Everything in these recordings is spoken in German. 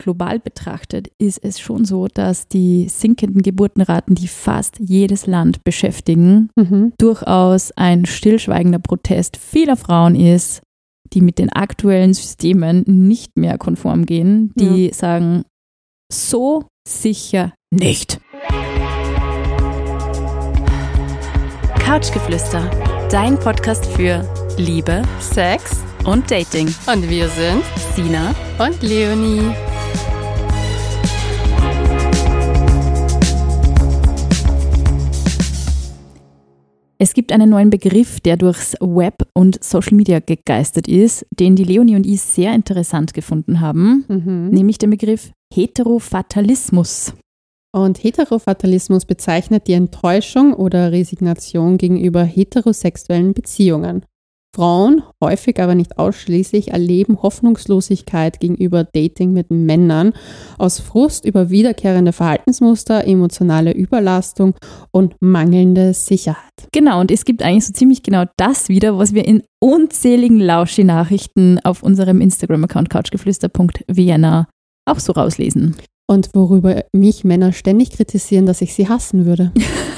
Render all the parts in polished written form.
global betrachtet ist es schon so, dass die sinkenden Geburtenraten, die fast jedes Land beschäftigen, durchaus ein stillschweigender Protest vieler Frauen ist, die mit den aktuellen Systemen nicht mehr konform gehen, die sagen, so sicher nicht. Couchgeflüster, dein Podcast für Liebe, Sex und Dating. Und wir sind Sina und Leonie. Es gibt einen neuen Begriff, der durchs Web und Social Media gegeistert ist, den die Leonie und ich sehr interessant gefunden haben, nämlich den Begriff Heterofatalismus. Und Heterofatalismus bezeichnet die Enttäuschung oder Resignation gegenüber heterosexuellen Beziehungen. Frauen, häufig aber nicht ausschließlich, erleben Hoffnungslosigkeit gegenüber Dating mit Männern aus Frust über wiederkehrende Verhaltensmuster, emotionale Überlastung und mangelnde Sicherheit. Genau, und es gibt eigentlich so ziemlich genau das wieder, was wir in unzähligen Lauschi-Nachrichten auf unserem Instagram-Account couchgeflüster.vienna auch so rauslesen. Und worüber mich Männer ständig kritisieren, dass ich sie hassen würde.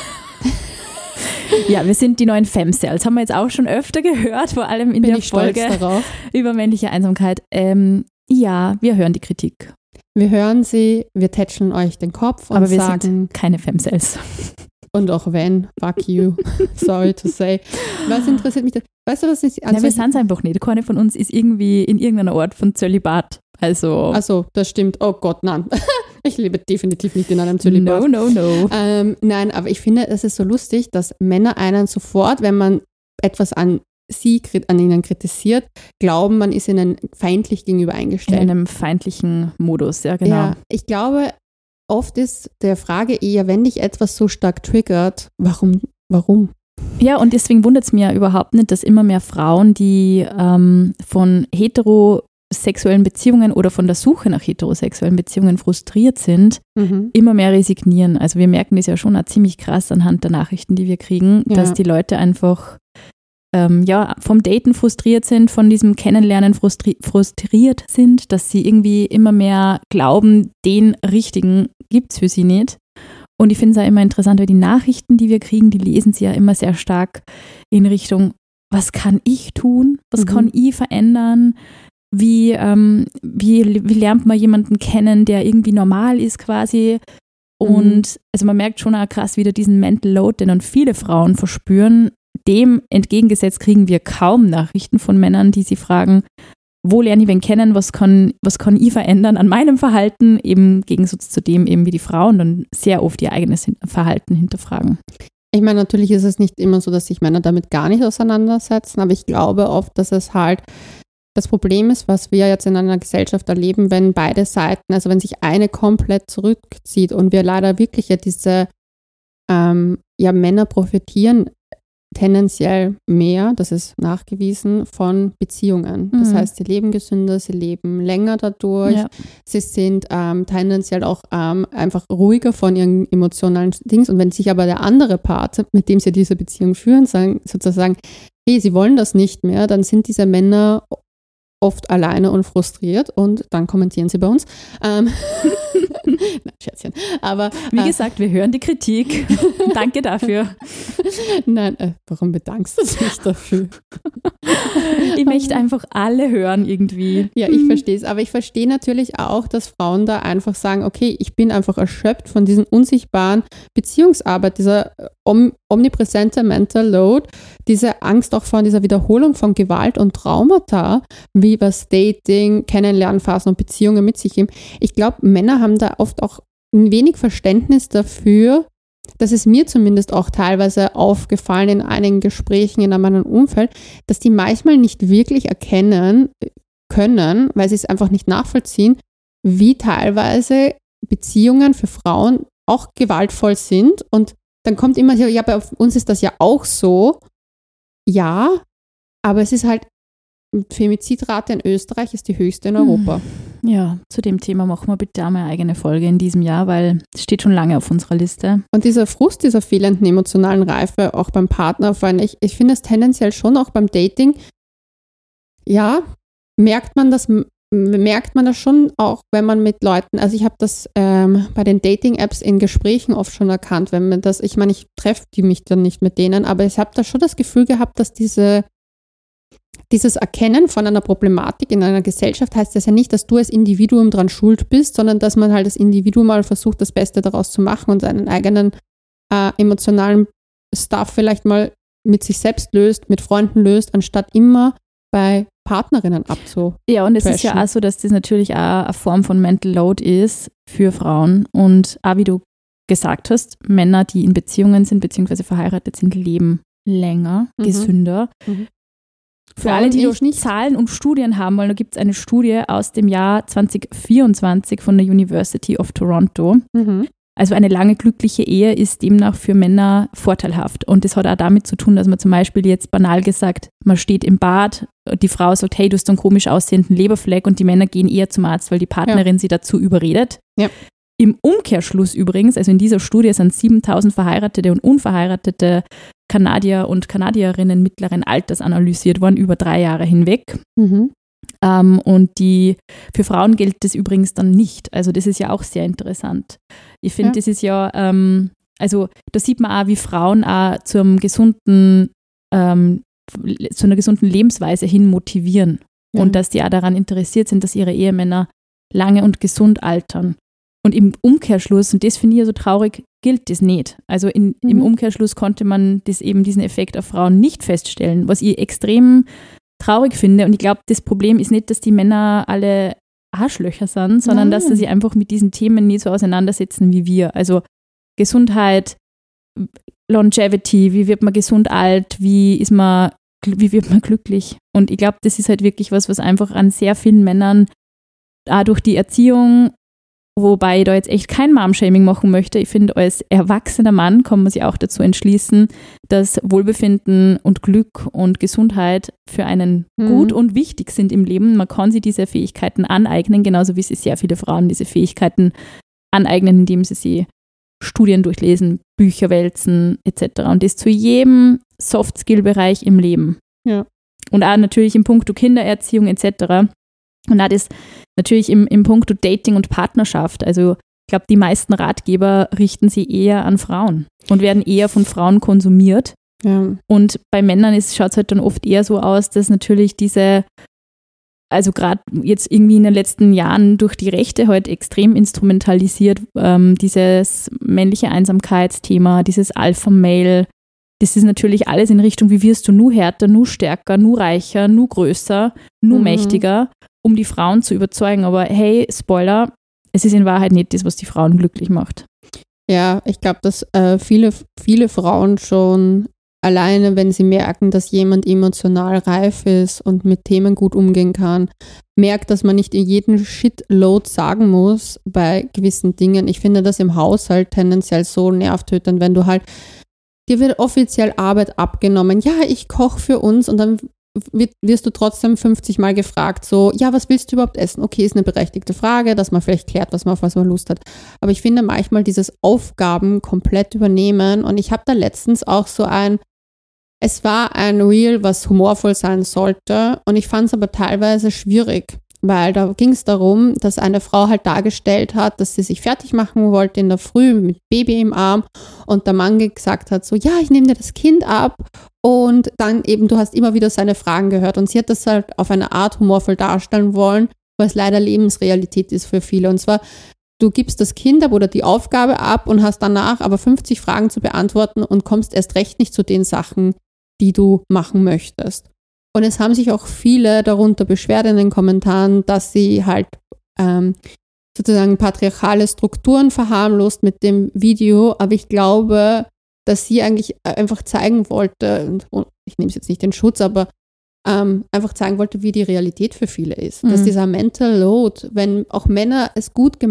Ja, wir sind die neuen Femcells. Haben wir jetzt auch schon öfter gehört, vor allem in der Folge über männliche Einsamkeit. Ja, wir hören die Kritik. Wir hören sie, wir tätscheln euch den Kopf und aber wir sagen, sind keine Femcells. Und auch wenn, fuck you, sorry to say. Was interessiert mich da? Weißt du, was ich... wir sind es einfach nicht. Keine von uns ist irgendwie in irgendeiner Art von Zölibat. Also, das stimmt. Oh Gott, nein. Ich lebe definitiv nicht in einem Zölibat. No. Nein, aber ich finde, es ist so lustig, dass Männer einen sofort, wenn man etwas an ihnen kritisiert, glauben, man ist ihnen feindlich gegenüber eingestellt. In einem feindlichen Modus, ja, genau. Ja, ich glaube, oft ist der Frage eher, wenn dich etwas so stark triggert, warum? Ja, und deswegen wundert es mir überhaupt nicht, dass immer mehr Frauen, die von heterosexuellen Beziehungen oder von der Suche nach heterosexuellen Beziehungen frustriert sind, immer mehr resignieren. Also wir merken das ja schon auch ziemlich krass anhand der Nachrichten, die wir kriegen, dass die Leute einfach vom Daten frustriert sind, von diesem Kennenlernen frustriert sind, dass sie irgendwie immer mehr glauben, den Richtigen gibt es für sie nicht. Und ich finde es auch immer interessant, weil die Nachrichten, die wir kriegen, die lesen sie ja immer sehr stark in Richtung, was kann ich tun? Was kann ich verändern? Wie lernt man jemanden kennen, der irgendwie normal ist quasi? Und also man merkt schon auch krass wieder diesen Mental Load, den dann viele Frauen verspüren. Dem entgegengesetzt kriegen wir kaum Nachrichten von Männern, die sie fragen, wo lerne ich wen kennen, was kann ich verändern an meinem Verhalten, eben im Gegensatz zu dem eben, wie die Frauen dann sehr oft ihr eigenes Verhalten hinterfragen. Ich meine, natürlich ist es nicht immer so, dass sich Männer damit gar nicht auseinandersetzen, aber ich glaube oft, dass es halt das Problem ist, was wir jetzt in einer Gesellschaft erleben, wenn beide Seiten, also wenn sich eine komplett zurückzieht und wir leider wirklich ja diese Männer profitieren tendenziell mehr, das ist nachgewiesen, von Beziehungen. Das heißt, sie leben gesünder, sie leben länger dadurch, sie sind tendenziell auch einfach ruhiger von ihren emotionalen Dings. Und wenn sich aber der andere Part, mit dem sie diese Beziehung führen, sagen sozusagen, hey, sie wollen das nicht mehr, dann sind diese Männer oft alleine und frustriert und dann kommentieren sie bei uns. Nein, Scherzchen. Aber wie gesagt, wir hören die Kritik. Danke dafür. Nein, warum bedankst du dich dafür? Ich möchte einfach alle hören irgendwie. Ja, ich verstehe es. Aber ich verstehe natürlich auch, dass Frauen da einfach sagen, okay, ich bin einfach erschöpft von diesem unsichtbaren Beziehungsarbeit, dieser omnipräsente Mental Load, diese Angst auch vor dieser Wiederholung von Gewalt und Traumata, wie was Dating, Kennenlernphasen und Beziehungen mit sich geben. Ich glaube, Männer haben da oft auch ein wenig Verständnis dafür, das ist mir zumindest auch teilweise aufgefallen in einigen Gesprächen in meinem Umfeld, dass die manchmal nicht wirklich erkennen können, weil sie es einfach nicht nachvollziehen, wie teilweise Beziehungen für Frauen auch gewaltvoll sind. Und dann kommt immer, ja, bei uns ist das ja auch so. Ja, aber es ist halt, Femizidrate in Österreich ist die höchste in Europa. Ja, zu dem Thema machen wir bitte einmal eine eigene Folge in diesem Jahr, weil es steht schon lange auf unserer Liste. Und dieser Frust dieser fehlenden emotionalen Reife auch beim Partner, vor allem ich finde es tendenziell schon auch beim Dating, ja, merkt man, dass merkt man das schon auch, wenn man mit Leuten, also ich habe das bei den Dating-Apps in Gesprächen oft schon erkannt, wenn man das, ich meine, ich treffe mich dann nicht mit denen, aber ich habe da schon das Gefühl gehabt, dass dieses Erkennen von einer Problematik in einer Gesellschaft heißt das ja nicht, dass du als Individuum dran schuld bist, sondern dass man halt als Individuum mal versucht, das Beste daraus zu machen und seinen eigenen emotionalen Stuff vielleicht mal mit sich selbst löst, mit Freunden löst, anstatt immer bei Partnerinnen Ja, und es ist ja auch so, dass das natürlich auch eine Form von Mental Load ist für Frauen. Und auch wie du gesagt hast, Männer, die in Beziehungen sind bzw. verheiratet sind, leben länger, gesünder. Für alle, die nicht Zahlen und Studien haben wollen, da gibt es eine Studie aus dem Jahr 2024 von der University of Toronto. Also eine lange glückliche Ehe ist demnach für Männer vorteilhaft. Und das hat auch damit zu tun, dass man zum Beispiel jetzt banal gesagt, man steht im Bad, die Frau sagt, hey, du hast einen komisch aussehenden Leberfleck und die Männer gehen eher zum Arzt, weil die Partnerin sie dazu überredet. Ja. Im Umkehrschluss übrigens, also in dieser Studie sind 7.000 verheiratete und unverheiratete Kanadier und Kanadierinnen mittleren Alters analysiert worden, über 3 Jahre hinweg. Und für Frauen gilt das übrigens dann nicht. Also das ist ja auch sehr interessant. Ich finde, das ist ja, also da sieht man auch, wie Frauen auch zu einer gesunden Lebensweise hin motivieren. Und dass die auch daran interessiert sind, dass ihre Ehemänner lange und gesund altern. Und im Umkehrschluss, und das finde ich ja so traurig, gilt das nicht. Also im Umkehrschluss konnte man diesen Effekt auf Frauen nicht feststellen, was ich extrem traurig finde. Und ich glaube, das Problem ist nicht, dass die Männer alle Arschlöcher sind, sondern dass sie sich einfach mit diesen Themen nie so auseinandersetzen wie wir. Also Gesundheit, Longevity, wie wird man gesund alt, wie wird man glücklich. Und ich glaube, das ist halt wirklich was einfach an sehr vielen Männern auch durch die Erziehung, wobei ich da jetzt echt kein Mom-Shaming machen möchte. Ich finde, als erwachsener Mann kann man sich auch dazu entschließen, dass Wohlbefinden und Glück und Gesundheit für einen gut und wichtig sind im Leben. Man kann sich diese Fähigkeiten aneignen, genauso wie sich sehr viele Frauen diese Fähigkeiten aneignen, indem sie Studien durchlesen, Bücher wälzen etc. Und das zu jedem Soft-Skill-Bereich im Leben. Ja. Und auch natürlich im Punkto Kindererziehung etc. Und auch das natürlich im Punkto Dating und Partnerschaft. Also ich glaube, die meisten Ratgeber richten sich eher an Frauen und werden eher von Frauen konsumiert. Ja. Und bei Männern schaut es halt dann oft eher so aus, dass natürlich also gerade jetzt irgendwie in den letzten Jahren durch die Rechte halt extrem instrumentalisiert, dieses männliche Einsamkeitsthema, dieses Alpha-Male, das ist natürlich alles in Richtung, wie wirst du nur härter, nur stärker, nur reicher, nur größer, nur mächtiger, um die Frauen zu überzeugen. Aber hey, Spoiler, es ist in Wahrheit nicht das, was die Frauen glücklich macht. Ja, ich glaube, dass viele Frauen schon alleine, wenn sie merken, dass jemand emotional reif ist und mit Themen gut umgehen kann, merkt, dass man nicht in jeden Shitload sagen muss bei gewissen Dingen. Ich finde das im Haushalt tendenziell so nervtötend, wenn du halt, dir wird offiziell Arbeit abgenommen. Ja, ich koche für uns und dann wirst du trotzdem 50 Mal gefragt, so, ja, was willst du überhaupt essen? Okay, ist eine berechtigte Frage, dass man vielleicht klärt, auf was man Lust hat. Aber ich finde manchmal dieses Aufgaben komplett übernehmen und ich habe da letztens auch so es war ein Reel, was humorvoll sein sollte und ich fand es aber teilweise schwierig, weil da ging es darum, dass eine Frau halt dargestellt hat, dass sie sich fertig machen wollte in der Früh mit Baby im Arm und der Mann gesagt hat so, ja, ich nehme dir das Kind ab und dann eben, du hast immer wieder seine Fragen gehört und sie hat das halt auf eine Art humorvoll darstellen wollen, weil es leider Lebensrealität ist für viele und zwar, du gibst das Kind ab oder die Aufgabe ab und hast danach aber 50 Fragen zu beantworten und kommst erst recht nicht zu den Sachen, die du machen möchtest. Und es haben sich auch viele darunter beschwert in den Kommentaren, dass sie halt sozusagen patriarchale Strukturen verharmlost mit dem Video, aber ich glaube, dass sie eigentlich einfach zeigen wollte, und ich nehme es jetzt nicht in Schutz, aber einfach zeigen wollte, wie die Realität für viele ist. Dass dieser Mental Load, wenn auch Männer es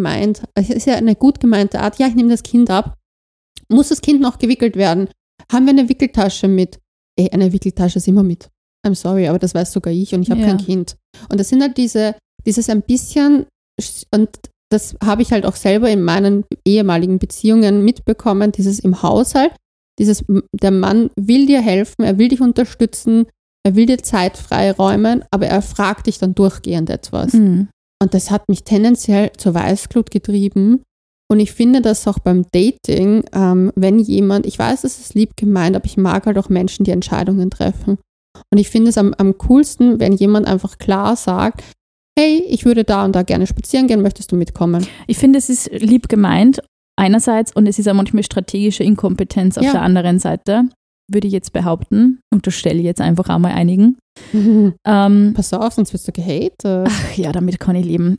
ist ja eine gut gemeinte Art, ja, ich nehme das Kind ab, muss das Kind noch gewickelt werden? Haben wir eine Wickeltasche mit? Eine Wickeltasche ist immer mit. I'm sorry, aber das weiß sogar ich und ich habe kein Kind. Und das sind halt dieses ein bisschen, und das habe ich halt auch selber in meinen ehemaligen Beziehungen mitbekommen, dieses im Haushalt, der Mann will dir helfen, er will dich unterstützen, er will dir Zeit freiräumen, aber er fragt dich dann durchgehend etwas. Mhm. Und das hat mich tendenziell zur Weißglut getrieben. Und ich finde das auch beim Dating, wenn jemand, ich weiß, es ist lieb gemeint, aber ich mag halt auch Menschen, die Entscheidungen treffen. Und ich finde es am coolsten, wenn jemand einfach klar sagt, hey, ich würde da und da gerne spazieren gehen, möchtest du mitkommen? Ich finde, es ist lieb gemeint einerseits und es ist auch manchmal strategische Inkompetenz auf der anderen Seite, würde ich jetzt behaupten. Unterstelle ich jetzt einfach auch mal einigen. Pass auf, sonst wirst du gehatet. Ach ja, damit kann ich leben.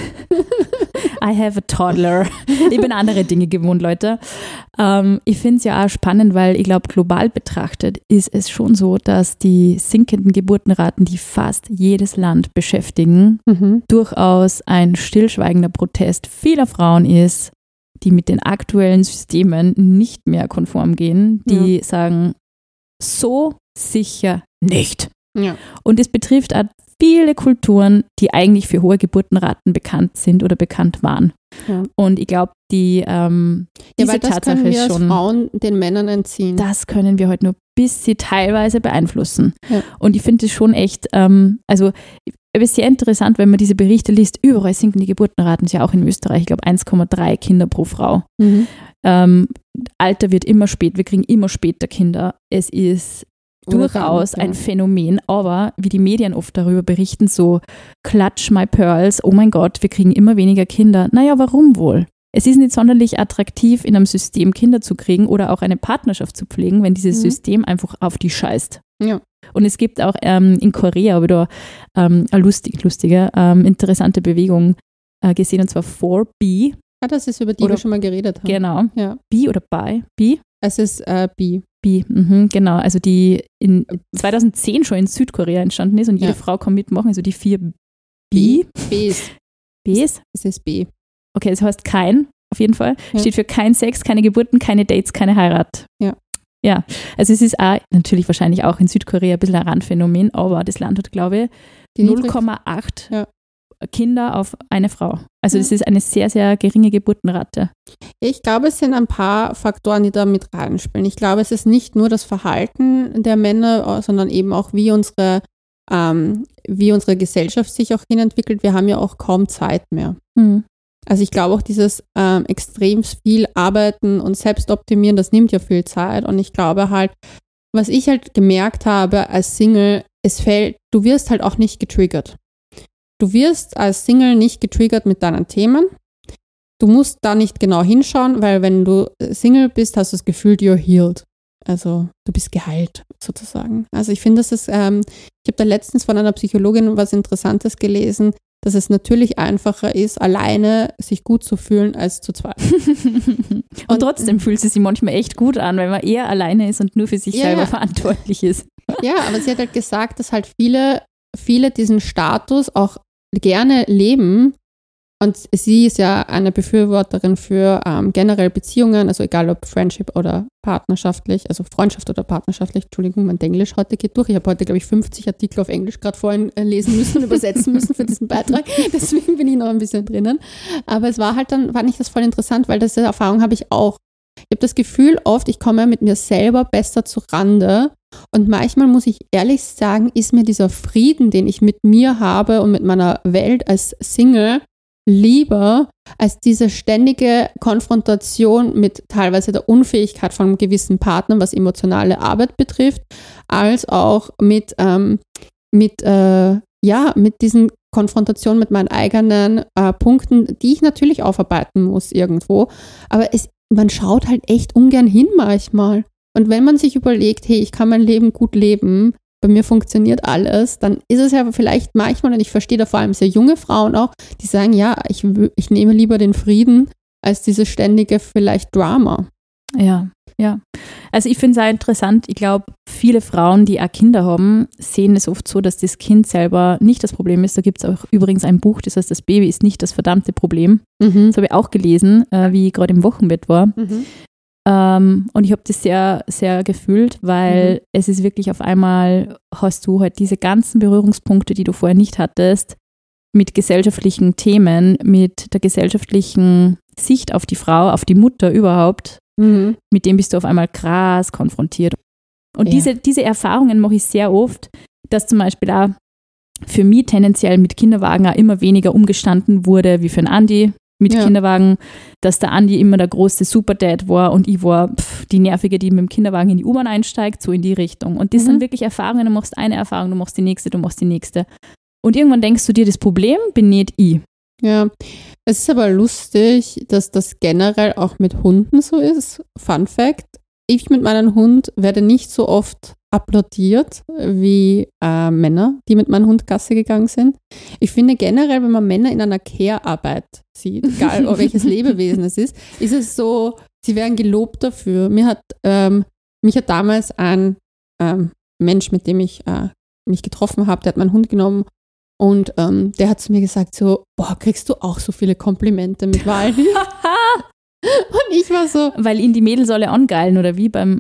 I have a toddler. Ich bin andere Dinge gewohnt, Leute. Ich finde es ja auch spannend, weil ich glaube, global betrachtet ist es schon so, dass die sinkenden Geburtenraten, die fast jedes Land beschäftigen, durchaus ein stillschweigender Protest vieler Frauen ist, die mit den aktuellen Systemen nicht mehr konform gehen, die sagen, so sicher nicht. Ja. Und es betrifft auch viele Kulturen, die eigentlich für hohe Geburtenraten bekannt sind oder bekannt waren. Ja. Und ich glaube, diese weil das Tatsache können wir ist als schon, Frauen den Männern entziehen. das können wir heute nur bis sie teilweise beeinflussen. Ja. Und ich finde es schon echt, es ist sehr interessant, wenn man diese Berichte liest, überall sinken die Geburtenraten, ja auch in Österreich, ich glaube 1,3 Kinder pro Frau. Alter wird immer spät, wir kriegen immer später Kinder. Es ist durchaus ein Phänomen, aber wie die Medien oft darüber berichten, so Clutch my pearls, oh mein Gott, wir kriegen immer weniger Kinder. Naja, warum wohl? Es ist nicht sonderlich attraktiv, in einem System Kinder zu kriegen oder auch eine Partnerschaft zu pflegen, wenn dieses System einfach auf die scheißt. Ja. Und es gibt auch in Korea wieder eine lustige, interessante Bewegung gesehen, und zwar 4B. Ja, das ist, über die wir schon mal geredet haben. Genau. Ja. B oder Bi? B? Es ist B. B, genau. Also die in 2010 schon in Südkorea entstanden ist und jede Frau kann mitmachen, also die 4 B. Bs. Bs? Es ist B. Okay, das heißt kein, auf jeden Fall. Ja. Steht für kein Sex, keine Geburten, keine Dates, keine Heirat. Ja, also es ist auch, natürlich wahrscheinlich auch in Südkorea ein bisschen ein Randphänomen, aber das Land hat, glaube ich, 0,8 Kinder auf eine Frau. Also das ist eine sehr, sehr geringe Geburtenrate. Ich glaube, es sind ein paar Faktoren, die da mit reinspielen. Ich glaube, es ist nicht nur das Verhalten der Männer, sondern eben auch, wie unsere Gesellschaft sich auch hinentwickelt. Wir haben ja auch kaum Zeit mehr. Also ich glaube auch dieses extrem viel Arbeiten und Selbstoptimieren, das nimmt ja viel Zeit. Und ich glaube halt, was ich halt gemerkt habe als Single, du wirst halt auch nicht getriggert. Du wirst als Single nicht getriggert mit deinen Themen. Du musst da nicht genau hinschauen, weil wenn du Single bist, hast du das Gefühl, you're healed. Also du bist geheilt sozusagen. Also ich finde, ich habe da letztens von einer Psychologin was Interessantes gelesen, dass es natürlich einfacher ist, alleine sich gut zu fühlen als zu zweit. Und trotzdem fühlt sie sich manchmal echt gut an, weil man eher alleine ist und nur für sich selber verantwortlich ist. Ja, aber sie hat halt gesagt, dass halt viele diesen Status auch gerne leben. Und sie ist ja eine Befürworterin für generell Beziehungen, also egal ob Friendship oder partnerschaftlich, also Freundschaft oder partnerschaftlich, Entschuldigung, mein Englisch heute geht durch. Ich habe heute, glaube ich, 50 Artikel auf Englisch gerade vorhin lesen müssen und übersetzen müssen für diesen Beitrag. Deswegen bin ich noch ein bisschen drinnen. Aber es war halt dann, fand ich das voll interessant, weil diese Erfahrung habe ich auch. Ich habe das Gefühl oft, ich komme mit mir selber besser zu Rande. Und manchmal muss ich ehrlich sagen, ist mir dieser Frieden, den ich mit mir habe und mit meiner Welt als Single, lieber als diese ständige Konfrontation mit teilweise der Unfähigkeit von gewissen Partnern, was emotionale Arbeit betrifft, als auch mit diesen Konfrontationen mit meinen eigenen Punkten, die ich natürlich aufarbeiten muss irgendwo. Aber man schaut halt echt ungern hin manchmal. Und wenn man sich überlegt, hey, ich kann mein Leben gut leben, bei mir funktioniert alles, dann ist es ja vielleicht manchmal, und ich verstehe da vor allem sehr junge Frauen auch, die sagen, ja, ich nehme lieber den Frieden als dieses ständige vielleicht Drama. Ja. Also ich finde es auch interessant, ich glaube, viele Frauen, die auch Kinder haben, sehen es oft so, dass das Kind selber nicht das Problem ist. Da gibt es auch übrigens ein Buch, das heißt, das Baby ist nicht das verdammte Problem. Das habe ich auch gelesen, wie ich gerade im Wochenbett war. Und ich habe das sehr, sehr gefühlt, weil es ist wirklich auf einmal, hast du halt diese ganzen Berührungspunkte, die du vorher nicht hattest, mit gesellschaftlichen Themen, mit der gesellschaftlichen Sicht auf die Frau, auf die Mutter überhaupt, mit dem bist du auf einmal krass konfrontiert. Und diese Erfahrungen mache ich sehr oft, dass zum Beispiel auch für mich tendenziell mit Kinderwagen auch immer weniger umgestanden wurde wie für den Andi mit Kinderwagen, dass der Andi immer der große Superdad war und ich war die Nervige, die mit dem Kinderwagen in die U-Bahn einsteigt, so in die Richtung. Und das sind wirklich Erfahrungen, du machst eine Erfahrung, du machst die nächste. Und irgendwann denkst du dir, das Problem bin nicht ich. Ja, es ist aber lustig, dass das generell auch mit Hunden so ist. Fun Fact, ich mit meinem Hund werde nicht so oft applaudiert wie Männer, die mit meinem Hund Gassi gegangen sind. Ich finde generell, wenn man Männer in einer Care-Arbeit sieht, egal welches Lebewesen es ist es so, sie werden gelobt dafür. Mich hat damals ein Mensch, mit dem ich mich getroffen habe, der hat meinen Hund genommen und der hat zu mir gesagt so, boah, kriegst du auch so viele Komplimente mit Waldi? Und ich war so... Weil ihn die Mädels alle angeilen oder wie beim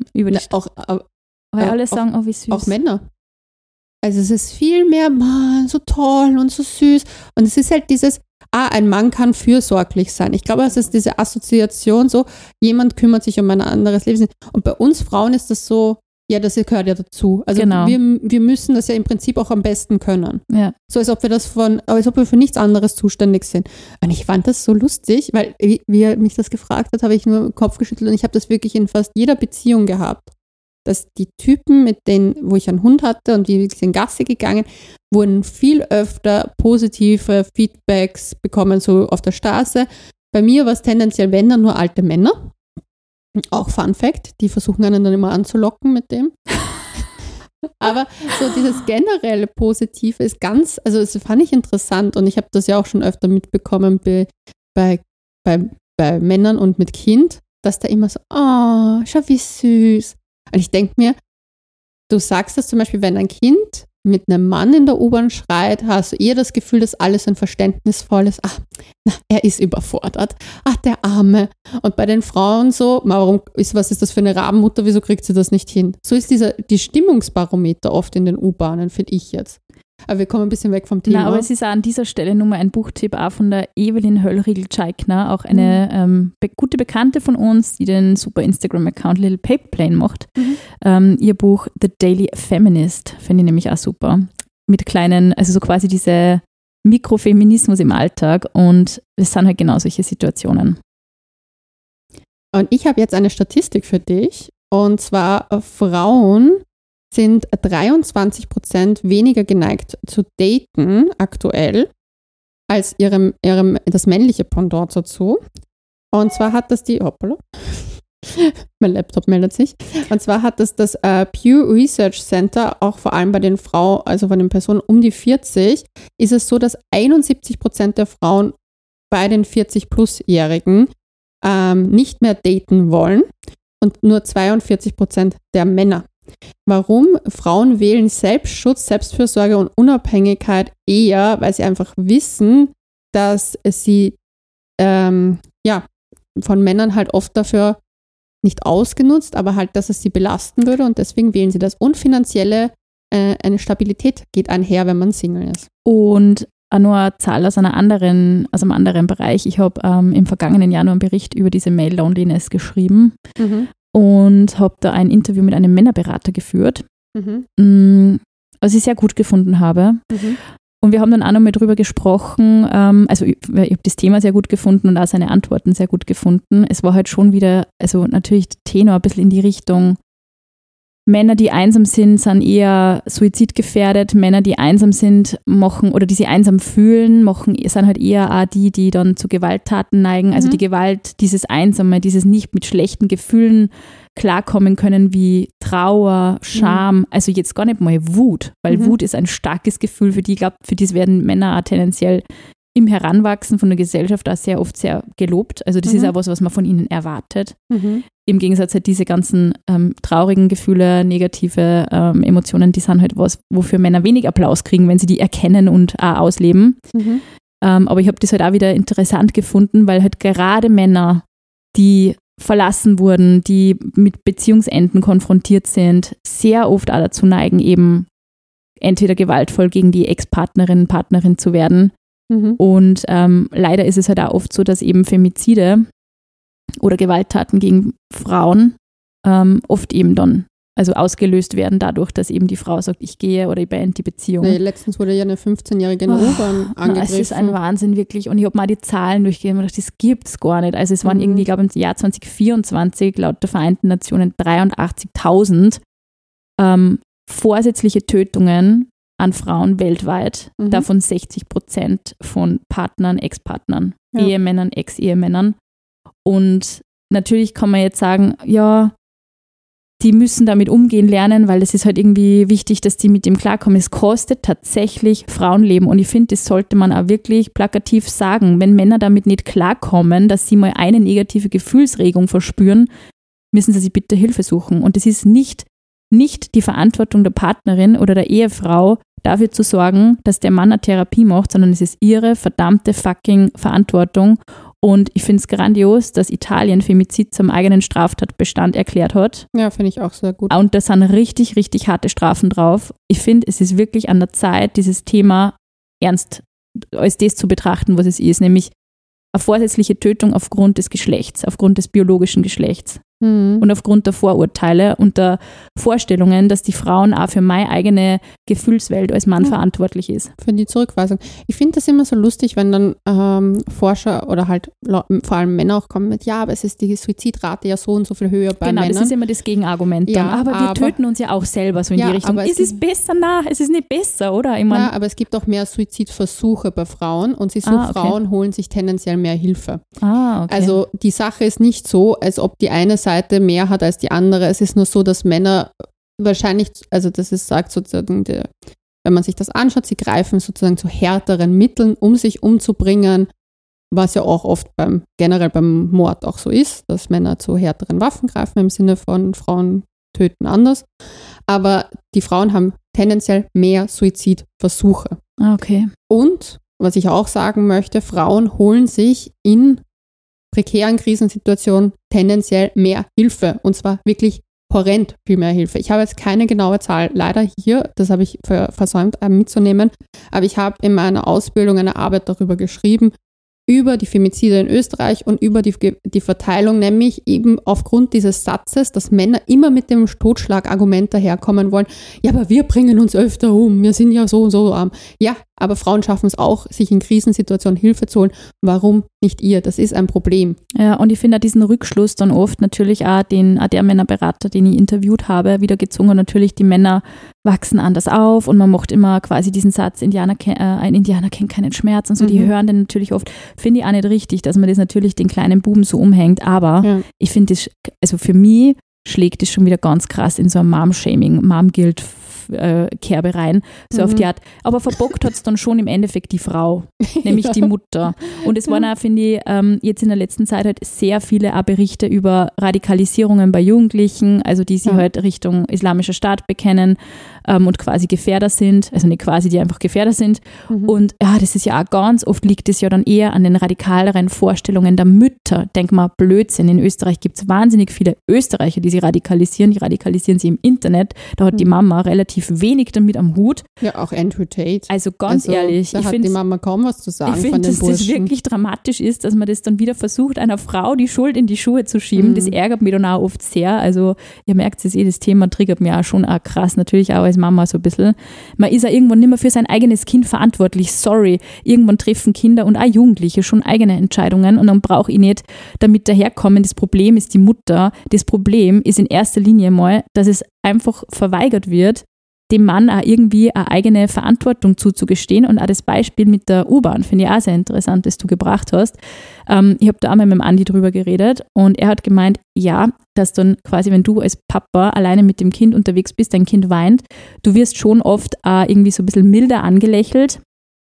weil alle sagen, oh wie süß. Auch Männer. Also es ist viel mehr, Mann, so toll und so süß. Und es ist halt dieses, ein Mann kann fürsorglich sein. Ich glaube, es ist diese Assoziation so, jemand kümmert sich um ein anderes Leben. Und bei uns Frauen ist das so, ja, das gehört ja dazu. Also wir müssen das ja im Prinzip auch am besten können. Ja. So als ob wir für nichts anderes zuständig sind. Und ich fand das so lustig, weil wie er mich das gefragt hat, habe ich nur den Kopf geschüttelt und ich habe das wirklich in fast jeder Beziehung gehabt. Dass die Typen, mit denen, wo ich einen Hund hatte und wir sind Gassi gegangen, wurden viel öfter positive Feedbacks bekommen, so auf der Straße. Bei mir war es tendenziell, wenn dann nur alte Männer. Auch Fun Fact, die versuchen einen dann immer anzulocken mit dem. Aber so dieses generelle Positive ist ganz, also das fand ich interessant und ich habe das ja auch schon öfter mitbekommen bei Männern und mit Kind, dass da immer so, oh, schau wie süß. Und ich denke mir, du sagst das zum Beispiel, wenn ein Kind mit einem Mann in der U-Bahn schreit, hast du eher das Gefühl, dass alles ein verständnisvolles, er ist überfordert, der Arme. Und bei den Frauen so, was ist das für eine Rabenmutter, wieso kriegt sie das nicht hin? So ist die Stimmungsbarometer oft in den U-Bahnen, finde ich jetzt. Aber wir kommen ein bisschen weg vom Thema. Aber es ist auch an dieser Stelle nur mal ein Buchtipp auch von der Evelyn Höllriegel-Tscheikner, auch eine gute Bekannte von uns, die den super Instagram-Account Little Paper Plane macht. Ihr Buch The Daily Feminist finde ich nämlich auch super. Mit kleinen, also so quasi diese Mikrofeminismus im Alltag und es sind halt genau solche Situationen. Und ich habe jetzt eine Statistik für dich und zwar Frauen sind 23% weniger geneigt zu daten aktuell als das männliche Pendant dazu. Und zwar hat das mein Laptop meldet sich. Und zwar hat das Pew Research Center auch vor allem bei den Frauen, also bei den Personen um die 40, ist es so, dass 71% der Frauen bei den 40-Plus-Jährigen nicht mehr daten wollen und nur 42% der Männer. Warum? Frauen wählen Selbstschutz, Selbstfürsorge und Unabhängigkeit eher, weil sie einfach wissen, dass sie von Männern halt oft dafür nicht ausgenutzt, aber halt, dass es sie belasten würde und deswegen wählen sie das. Und finanzielle eine Stabilität geht einher, wenn man Single ist. Und auch nur eine Zahl aus einem anderen Bereich. Ich habe im vergangenen Jahr nur einen Bericht über diese Male Loneliness geschrieben. Und habe da ein Interview mit einem Männerberater geführt, was ich sehr gut gefunden habe. Und wir haben dann auch noch mal drüber gesprochen, also ich habe das Thema sehr gut gefunden und auch seine Antworten sehr gut gefunden. Es war halt schon wieder, also natürlich Tenor ein bisschen in die Richtung, Männer, die einsam sind eher suizidgefährdet. Männer, die einsam sind, die sich einsam fühlen, sind halt eher auch die dann zu Gewalttaten neigen. Also die Gewalt, dieses Einsame, dieses nicht mit schlechten Gefühlen klarkommen können wie Trauer, Scham, also jetzt gar nicht mal Wut, weil Wut ist ein starkes Gefühl für die, ich glaube, für das werden Männer auch tendenziell im Heranwachsen von der Gesellschaft auch sehr oft sehr gelobt. Also das ist auch was man von ihnen erwartet. Im Gegensatz halt diese ganzen traurigen Gefühle, negative Emotionen, die sind halt was, wofür Männer wenig Applaus kriegen, wenn sie die erkennen und auch ausleben. Aber ich habe das halt auch wieder interessant gefunden, weil halt gerade Männer, die verlassen wurden, die mit Beziehungsenden konfrontiert sind, sehr oft auch dazu neigen, eben entweder gewaltvoll gegen die Partnerin zu werden. Und leider ist es halt auch oft so, dass eben Femizide oder Gewalttaten gegen Frauen oft eben dann also ausgelöst werden dadurch, dass eben die Frau sagt, ich gehe oder ich beende die Beziehung. Nee, letztens wurde ja eine 15-Jährige in U-Bahn angegriffen. Es ist ein Wahnsinn wirklich und ich habe mal die Zahlen durchgegeben und gedacht, das gibt es gar nicht. Also es waren irgendwie, ich glaube im Jahr 2024 laut der Vereinten Nationen 83.000 vorsätzliche Tötungen an Frauen weltweit, davon 60% von Partnern, Ex-Partnern, Ehemännern, Ex-Ehemännern. Und natürlich kann man jetzt sagen, ja, die müssen damit umgehen lernen, weil es ist halt irgendwie wichtig, dass die mit dem klarkommen. Es kostet tatsächlich Frauenleben und ich finde, das sollte man auch wirklich plakativ sagen. Wenn Männer damit nicht klarkommen, dass sie mal eine negative Gefühlsregung verspüren, müssen sie sich bitte Hilfe suchen. Und es ist nicht die Verantwortung der Partnerin oder der Ehefrau, dafür zu sorgen, dass der Mann eine Therapie macht, sondern es ist ihre verdammte fucking Verantwortung. Und ich finde es grandios, dass Italien Femizid zum eigenen Straftatbestand erklärt hat. Ja, finde ich auch sehr gut. Und da sind richtig, richtig harte Strafen drauf. Ich finde, es ist wirklich an der Zeit, dieses Thema ernst als das zu betrachten, was es ist, nämlich eine vorsätzliche Tötung aufgrund des Geschlechts, aufgrund des biologischen Geschlechts. Und aufgrund der Vorurteile und der Vorstellungen, dass die Frauen auch für meine eigene Gefühlswelt als Mann verantwortlich ist. Für die Zurückweisung. Ich finde das immer so lustig, wenn dann Forscher oder halt vor allem Männer auch kommen mit, ja, aber es ist die Suizidrate ja so und so viel höher bei Männern. Genau, das ist immer das Gegenargument. Ja, aber wir töten uns ja auch selber so in die Richtung. Es ist besser, es ist nicht besser, oder? Ich mein, ja, aber es gibt auch mehr Suizidversuche bei Frauen und Frauen holen sich tendenziell mehr Hilfe. Okay. Also die Sache ist nicht so, als ob die eine Seite mehr hat als die andere. Es ist nur so, dass Männer wahrscheinlich, also das ist, sagt sozusagen, wenn man sich das anschaut, sie greifen sozusagen zu härteren Mitteln, um sich umzubringen, was ja auch oft generell beim Mord auch so ist, dass Männer zu härteren Waffen greifen, im Sinne von Frauen töten anders. Aber die Frauen haben tendenziell mehr Suizidversuche. Okay. Und, was ich auch sagen möchte, Frauen holen sich in prekären Krisensituationen tendenziell mehr Hilfe und zwar wirklich horrend viel mehr Hilfe. Ich habe jetzt keine genaue Zahl leider hier, das habe ich versäumt mitzunehmen, aber ich habe in meiner Ausbildung eine Arbeit darüber geschrieben, über die Femizide in Österreich und über die Verteilung, nämlich eben aufgrund dieses Satzes, dass Männer immer mit dem Totschlagargument daherkommen wollen, ja, aber wir bringen uns öfter um, wir sind ja so und so arm. Ja, aber Frauen schaffen es auch, sich in Krisensituationen Hilfe zu holen. Warum nicht ihr? Das ist ein Problem. Ja, und ich finde auch diesen Rückschluss dann oft natürlich auch der Männerberater, den ich interviewt habe, wieder gezogen. Und natürlich, die Männer wachsen anders auf und man macht immer quasi diesen Satz, ein Indianer kennt keinen Schmerz und so, die hören den natürlich oft. Finde ich auch nicht richtig, dass man das natürlich den kleinen Buben so umhängt, aber ich finde das, also für mich schlägt das schon wieder ganz krass in so ein Mom-Shaming, Mom-Guilt Kerbe rein, so auf die Art. Aber verbockt hat es dann schon im Endeffekt die Frau, nämlich die Mutter. Und es waren auch, finde ich, jetzt in der letzten Zeit halt sehr viele auch Berichte über Radikalisierungen bei Jugendlichen, also die sich halt Richtung Islamischer Staat bekennen und quasi Gefährder sind, also nicht quasi, die einfach Gefährder sind. Und ja, das ist ja auch ganz oft liegt es ja dann eher an den radikaleren Vorstellungen der Mütter. Denk mal, Blödsinn, in Österreich gibt es wahnsinnig viele Österreicher, die radikalisieren sie im Internet, da hat die Mama relativ wenig damit am Hut. Ja, auch Andrew Tate. Also ganz ehrlich, da hat die Mama kaum was zu sagen von den Burschen. Ich finde, dass das wirklich dramatisch ist, dass man das dann wieder versucht, einer Frau die Schuld in die Schuhe zu schieben. Das ärgert mich dann auch oft sehr. Also ihr merkt es das Thema triggert mich auch schon auch krass, natürlich auch als Mama so ein bisschen. Man ist ja irgendwann nicht mehr für sein eigenes Kind verantwortlich. Sorry, irgendwann treffen Kinder und auch Jugendliche schon eigene Entscheidungen und dann brauche ich nicht damit daherkommen. Das Problem ist die Mutter. Das Problem ist in erster Linie mal, dass es einfach verweigert wird, dem Mann auch irgendwie eine eigene Verantwortung zuzugestehen. Und auch das Beispiel mit der U-Bahn finde ich auch sehr interessant, das du gebracht hast. Ich habe da auch mal mit dem Andi drüber geredet und er hat gemeint, ja, dass dann quasi, wenn du als Papa alleine mit dem Kind unterwegs bist, dein Kind weint, du wirst schon oft irgendwie so ein bisschen milder angelächelt.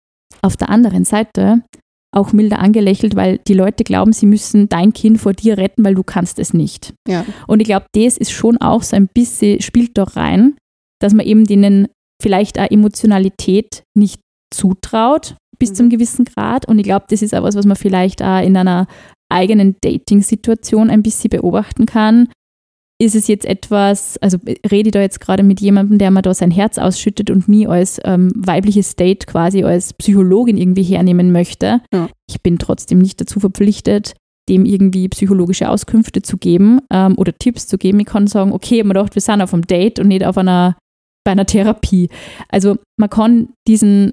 Auf der anderen Seite auch milder angelächelt, weil die Leute glauben, sie müssen dein Kind vor dir retten, weil du kannst es nicht. Ja. Und ich glaube, das ist schon auch so ein bisschen, spielt da rein, dass man eben denen vielleicht auch Emotionalität nicht zutraut bis zum gewissen Grad. Und ich glaube, das ist auch was man vielleicht auch in einer eigenen Dating-Situation ein bisschen beobachten kann. Ist es jetzt etwas, also rede ich da jetzt gerade mit jemandem, der mir da sein Herz ausschüttet und mich als weibliches Date quasi als Psychologin irgendwie hernehmen möchte. Ja. Ich bin trotzdem nicht dazu verpflichtet, dem irgendwie psychologische Auskünfte zu geben oder Tipps zu geben. Ich kann sagen, okay, man dachte, wir sind auf einem Date und nicht bei einer Therapie. Also man kann diesen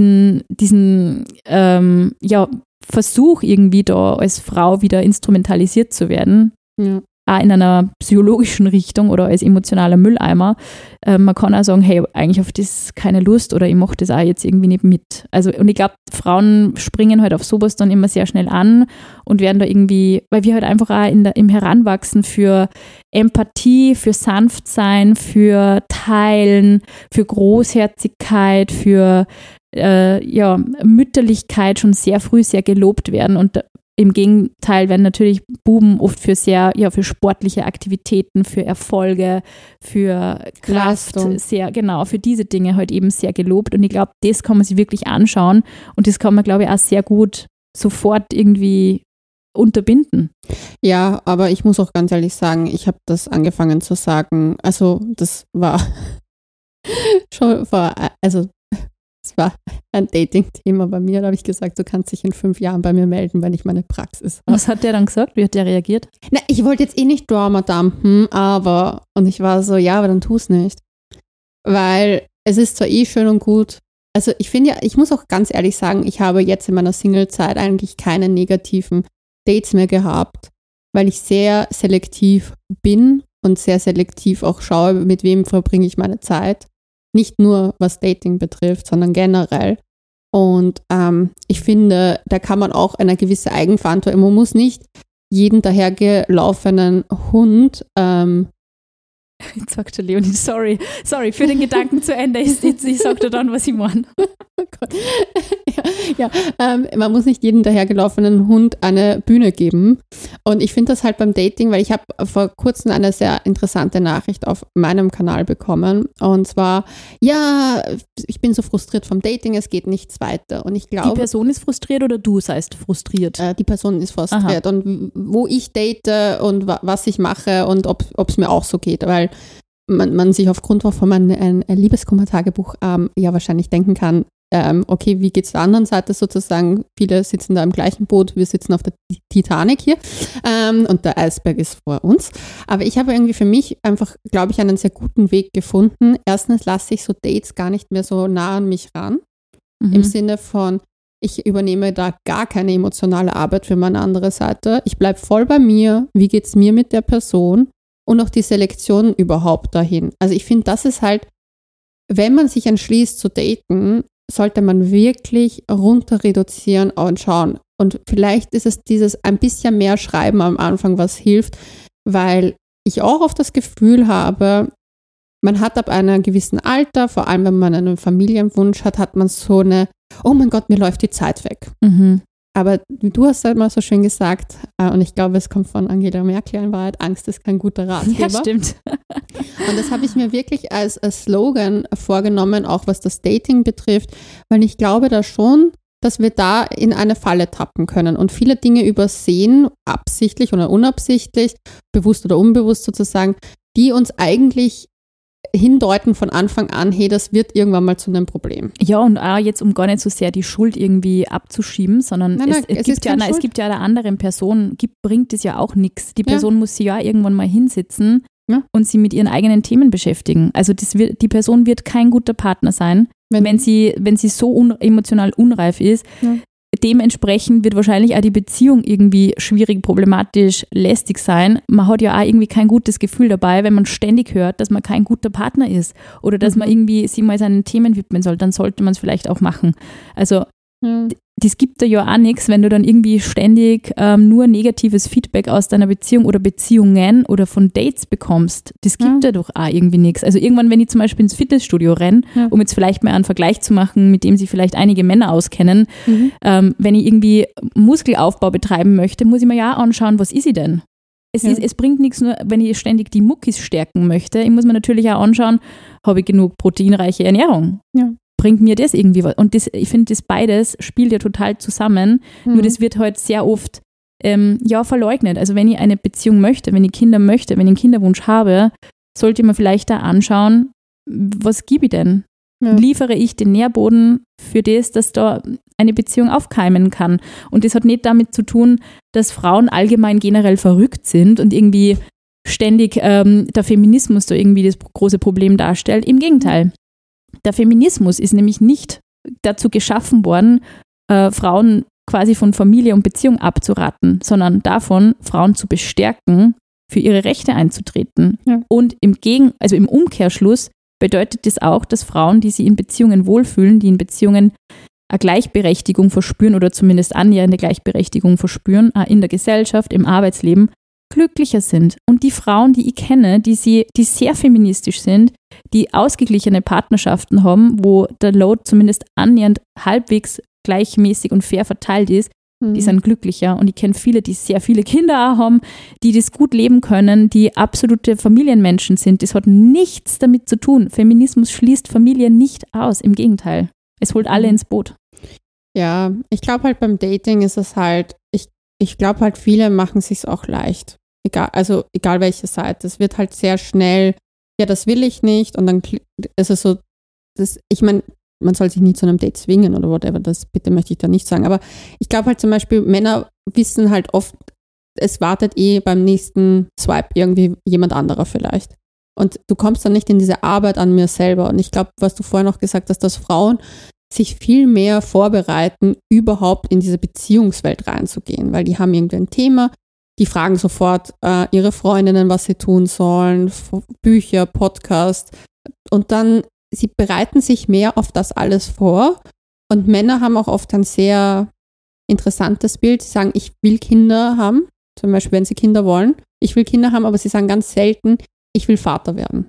Versuch irgendwie da als Frau wieder instrumentalisiert zu werden, auch in einer psychologischen Richtung oder als emotionaler Mülleimer. Man kann auch sagen, hey, eigentlich auf das keine Lust oder ich mache das auch jetzt irgendwie nicht mit. Also, und ich glaube, Frauen springen halt auf sowas dann immer sehr schnell an und werden da irgendwie, weil wir halt einfach auch im Heranwachsen für Empathie, für Sanftsein, für Teilen, für Großherzigkeit, für Mütterlichkeit schon sehr früh sehr gelobt werden und im Gegenteil werden natürlich Buben oft für sportliche Aktivitäten, für Erfolge, für Kraft, für diese Dinge halt eben sehr gelobt. Und ich glaube, das kann man sich wirklich anschauen und das kann man, glaube ich, auch sehr gut sofort irgendwie unterbinden. Ja, aber ich muss auch ganz ehrlich sagen, ich habe das angefangen zu sagen, also das war schon es war ein Dating-Thema bei mir, da habe ich gesagt, du kannst dich in 5 Jahren bei mir melden, wenn ich meine Praxis habe. Was hat der dann gesagt? Wie hat der reagiert? Na, ich wollte jetzt nicht Drama dumpen, und ich war so, ja, aber dann tu es nicht. Weil es ist zwar schön und gut, also ich finde ja, ich muss auch ganz ehrlich sagen, ich habe jetzt in meiner Single-Zeit eigentlich keine negativen Dates mehr gehabt, weil ich sehr selektiv bin und sehr selektiv auch schaue, mit wem verbringe ich meine Zeit. Nicht nur was Dating betrifft, sondern generell. Und ich finde, da kann man auch eine gewisse Eigenverantwortung, man muss nicht jeden dahergelaufenen Hund Jetzt sagt der Leonie, sorry, für den Gedanken zu Ende. Ich sag dir dann, was ich meine. Oh Gott. Man muss nicht jedem dahergelaufenen Hund eine Bühne geben. Und ich finde das halt beim Dating, weil ich habe vor kurzem eine sehr interessante Nachricht auf meinem Kanal bekommen. Und zwar, ja, ich bin so frustriert vom Dating, es geht nichts weiter. Und ich glaube, die Person ist frustriert oder du seist frustriert? Die Person ist frustriert. Aha. Und wo ich date und was ich mache und ob es mir auch so geht, weil man sich aufgrund, wovon man ein Liebeskummer-Tagebuch wahrscheinlich denken kann, okay, wie geht es der anderen Seite sozusagen? Viele sitzen da im gleichen Boot, wir sitzen auf der Titanic hier und der Eisberg ist vor uns. Aber ich habe irgendwie für mich einfach, glaube ich, einen sehr guten Weg gefunden. Erstens lasse ich so Dates gar nicht mehr so nah an mich ran, im Sinne von, ich übernehme da gar keine emotionale Arbeit für meine andere Seite. Ich bleibe voll bei mir, wie geht es mir mit der Person und auch die Selektion überhaupt dahin. Also ich finde, das ist halt, wenn man sich entschließt zu daten, sollte man wirklich runter reduzieren und schauen. Und vielleicht ist es dieses ein bisschen mehr Schreiben am Anfang, was hilft, weil ich auch oft das Gefühl habe, man hat ab einem gewissen Alter, vor allem wenn man einen Familienwunsch hat man so eine, oh mein Gott, mir läuft die Zeit weg. Mhm. Aber du hast halt mal so schön gesagt, und ich glaube, es kommt von Angela Merkel in Wahrheit, Angst ist kein guter Ratgeber. Ja, stimmt. Und das habe ich mir wirklich als Slogan vorgenommen, auch was das Dating betrifft, weil ich glaube da schon, dass wir da in eine Falle tappen können und viele Dinge übersehen, absichtlich oder unabsichtlich, bewusst oder unbewusst sozusagen, die uns eigentlich hindeuten von Anfang an, hey, das wird irgendwann mal zu einem Problem. Ja, und auch jetzt, um gar nicht so sehr die Schuld irgendwie abzuschieben, sondern es gibt ja der anderen Person, bringt es ja auch nichts. Die Person muss sich ja irgendwann mal hinsitzen und sie mit ihren eigenen Themen beschäftigen. Also die Person wird kein guter Partner sein, wenn sie so emotional unreif ist. Ja. Dementsprechend wird wahrscheinlich auch die Beziehung irgendwie schwierig, problematisch, lästig sein. Man hat ja auch irgendwie kein gutes Gefühl dabei, wenn man ständig hört, dass man kein guter Partner ist oder dass man irgendwie sich mal seinen Themen widmen soll, dann sollte man es vielleicht auch machen. Also das gibt da ja auch nichts, wenn du dann irgendwie ständig nur negatives Feedback aus deiner Beziehung oder Beziehungen oder von Dates bekommst. Das gibt ja doch auch irgendwie nichts. Also irgendwann, wenn ich zum Beispiel ins Fitnessstudio renne, um jetzt vielleicht mal einen Vergleich zu machen, mit dem sich vielleicht einige Männer auskennen, wenn ich irgendwie Muskelaufbau betreiben möchte, muss ich mir ja auch anschauen, was ist ich denn? Es bringt nichts nur, wenn ich ständig die Muckis stärken möchte. Ich muss mir natürlich auch anschauen, habe ich genug proteinreiche Ernährung? Ja. Bringt mir das irgendwie was? Und ich finde, das beides spielt ja total zusammen. Nur das wird halt sehr oft verleugnet. Also wenn ich eine Beziehung möchte, wenn ich Kinder möchte, wenn ich einen Kinderwunsch habe, sollte man vielleicht da anschauen, was gebe ich denn? liefere ich den Nährboden für das, dass da eine Beziehung aufkeimen kann. Und das hat nicht damit zu tun, dass Frauen allgemein generell verrückt sind und irgendwie ständig der Feminismus da irgendwie das große Problem darstellt. Im Gegenteil. Der Feminismus ist nämlich nicht dazu geschaffen worden, Frauen quasi von Familie und Beziehung abzuraten, sondern davon, Frauen zu bestärken, für ihre Rechte einzutreten. Ja. Und im Umkehrschluss bedeutet das auch, dass Frauen, die sich in Beziehungen wohlfühlen, die in Beziehungen eine Gleichberechtigung verspüren oder zumindest annähernde Gleichberechtigung verspüren, auch in der Gesellschaft, im Arbeitsleben, glücklicher sind. Und die Frauen, die ich kenne, die sehr feministisch sind, die ausgeglichene Partnerschaften haben, wo der Load zumindest annähernd halbwegs gleichmäßig und fair verteilt ist, die sind glücklicher. Und ich kenne viele, die sehr viele Kinder auch haben, die das gut leben können, die absolute Familienmenschen sind. Das hat nichts damit zu tun. Feminismus schließt Familie nicht aus. Im Gegenteil. Es holt alle ins Boot. Ja, ich glaube halt beim Dating ist es halt, ich glaube halt viele machen es sich auch leicht. Egal welche Seite. Es wird halt sehr schnell, ja, das will ich nicht. Und dann ist es so, ich meine, man soll sich nie zu einem Date zwingen oder whatever, das bitte möchte ich da nicht sagen. Aber ich glaube halt zum Beispiel, Männer wissen halt oft, es wartet beim nächsten Swipe irgendwie jemand anderer vielleicht. Und du kommst dann nicht in diese Arbeit an mir selber. Und ich glaube, was du vorher noch gesagt hast, dass Frauen sich viel mehr vorbereiten, überhaupt in diese Beziehungswelt reinzugehen, weil die haben irgendwie ein Thema, die fragen sofort ihre Freundinnen, was sie tun sollen, Bücher, Podcast und dann sie bereiten sich mehr auf das alles vor und Männer haben auch oft ein sehr interessantes Bild. Sie sagen, ich will Kinder haben, zum Beispiel, wenn sie Kinder wollen. Ich will Kinder haben, aber sie sagen ganz selten, ich will Vater werden.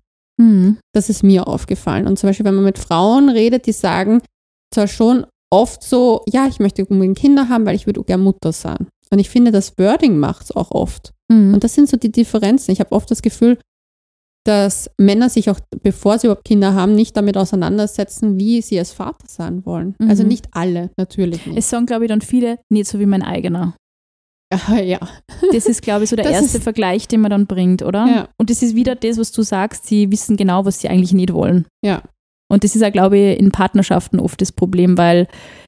Das ist mir aufgefallen. Und zum Beispiel, wenn man mit Frauen redet, die sagen zwar schon oft so, ja, ich möchte unbedingt Kinder haben, weil ich würde gerne Mutter sein. Und ich finde, das Wording macht es auch oft. Und das sind so die Differenzen. Ich habe oft das Gefühl, dass Männer sich auch, bevor sie überhaupt Kinder haben, nicht damit auseinandersetzen, wie sie als Vater sein wollen. Also nicht alle, natürlich nicht. Es sagen, glaube ich, dann viele, nicht so wie mein eigener. Ja. Das ist, glaube ich, so der erste Vergleich, den man dann bringt, oder? Ja. Und das ist wieder das, was du sagst, sie wissen genau, was sie eigentlich nicht wollen. Ja. Und das ist ja, glaube ich, in Partnerschaften oft das Problem, weil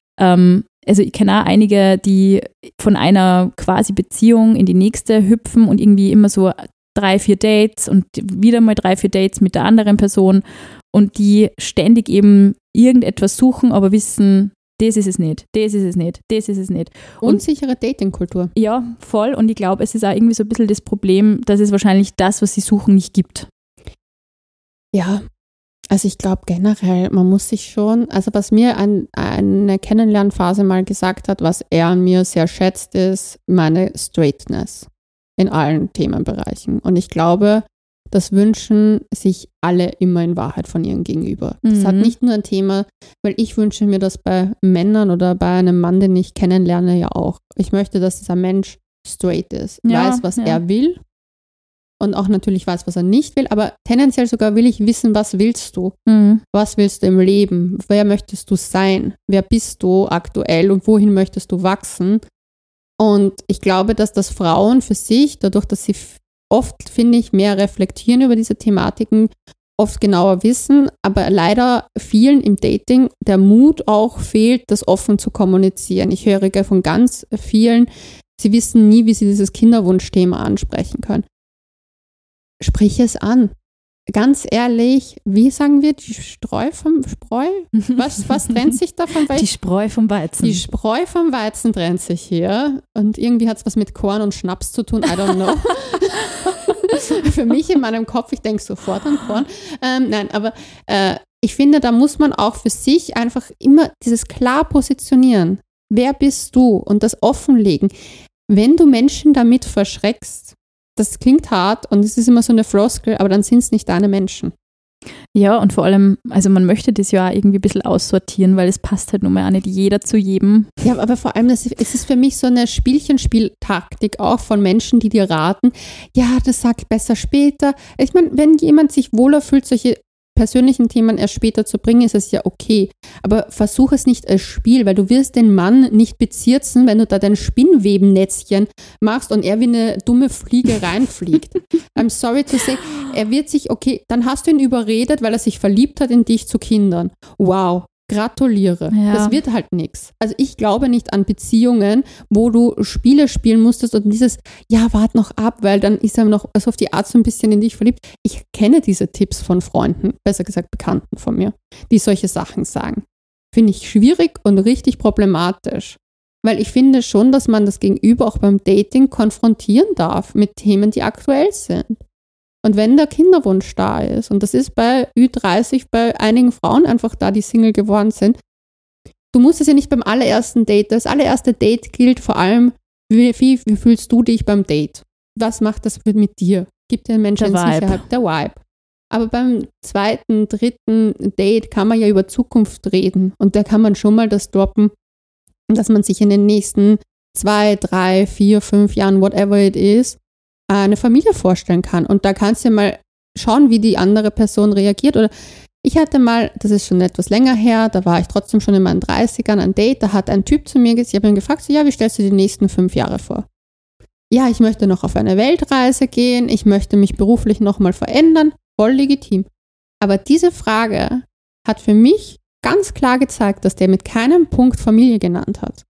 also ich kenne auch einige, die von einer quasi Beziehung in die nächste hüpfen und irgendwie immer so 3-4 Dates und wieder mal 3-4 Dates mit der anderen Person und die ständig eben irgendetwas suchen, aber wissen, das ist es nicht, das ist es nicht, das ist es nicht. Unsichere Datingkultur. Ja, voll. Und ich glaube, es ist auch irgendwie so ein bisschen das Problem, dass es wahrscheinlich das, was sie suchen, nicht gibt. Ja, also ich glaube generell, man muss sich schon, also was mir eine Kennenlernphase mal gesagt hat, was er an mir sehr schätzt, ist meine Straightness in allen Themenbereichen. Und ich glaube, das wünschen sich alle immer in Wahrheit von ihrem Gegenüber. Das hat nicht nur ein Thema, weil ich wünsche mir das bei Männern oder bei einem Mann, den ich kennenlerne, ja auch. Ich möchte, dass dieser Mensch straight ist, weiß, was er will und auch natürlich weiß, was er nicht will, aber tendenziell sogar will ich wissen, was willst du? Was willst du im Leben? Wer möchtest du sein? Wer bist du aktuell und wohin möchtest du wachsen? Und ich glaube, dass das Frauen für sich, dadurch, dass sie oft, finde ich, mehr reflektieren über diese Thematiken, oft genauer wissen, aber leider vielen im Dating der Mut auch fehlt, das offen zu kommunizieren. Ich höre von ganz vielen, sie wissen nie, wie sie dieses Kinderwunschthema ansprechen können. Sprich es an. Ganz ehrlich, wie sagen wir, die Spreu vom Spreu? Was trennt sich davon? Die Spreu vom Weizen. Die Spreu vom Weizen trennt sich hier. Und irgendwie hat es was mit Korn und Schnaps zu tun, I don't know. Für mich in meinem Kopf, ich denke sofort an Korn. Nein, aber ich finde, da muss man auch für sich einfach immer dieses klar positionieren. Wer bist du? Und das offenlegen. Wenn du Menschen damit verschreckst, das klingt hart und es ist immer so eine Floskel, aber dann sind es nicht deine Menschen. Ja, und vor allem, also man möchte das ja auch irgendwie ein bisschen aussortieren, weil es passt halt nun mal auch nicht jeder zu jedem. Ja, aber vor allem, es ist für mich so eine Spielchenspieltaktik auch von Menschen, die dir raten, ja, das sag besser später. Ich meine, wenn jemand sich wohler fühlt, solche persönlichen Themen erst später zu bringen, ist es ja okay. Aber versuch es nicht als Spiel, weil du wirst den Mann nicht bezirzen, wenn du da dein Spinnwebennetzchen machst und er wie eine dumme Fliege reinfliegt. I'm sorry to say, Er wird sich, okay, dann hast du ihn überredet, weil er sich verliebt hat in dich zu Kindern. Wow, gratuliere. Ja. Das wird halt nichts. Also ich glaube nicht an Beziehungen, wo du Spiele spielen musstest und dieses, ja, wart noch ab, weil dann ist er noch also auf die Art so ein bisschen in dich verliebt. Ich kenne diese Tipps von Freunden, besser gesagt Bekannten von mir, die solche Sachen sagen. Finde ich schwierig und richtig problematisch. Weil ich finde schon, dass man das Gegenüber auch beim Dating konfrontieren darf mit Themen, die aktuell sind. Und wenn der Kinderwunsch da ist, und das ist bei Ü30 bei einigen Frauen einfach da, die Single geworden sind, du musst es ja nicht beim allerersten Date, das allererste Date gilt vor allem, wie fühlst du dich beim Date? Was macht das mit dir? Gibt den Menschen Sicherheit, der Vibe. Aber beim zweiten, dritten Date kann man ja über Zukunft reden und da kann man schon mal das droppen, dass man sich in den nächsten 2, 3, 4, 5 Jahren, whatever it is, eine Familie vorstellen kann. Und da kannst du ja mal schauen, wie die andere Person reagiert. Oder ich hatte mal, das ist schon etwas länger her, da war ich trotzdem schon in meinen 30ern, ein Date, da hat ein Typ zu mir gesagt, ich habe ihn gefragt, so, ja, wie stellst du die nächsten 5 Jahre vor? Ja, ich möchte noch auf eine Weltreise gehen, ich möchte mich beruflich nochmal verändern, voll legitim. Aber diese Frage hat für mich ganz klar gezeigt, dass der mit keinem Punkt Familie genannt hat.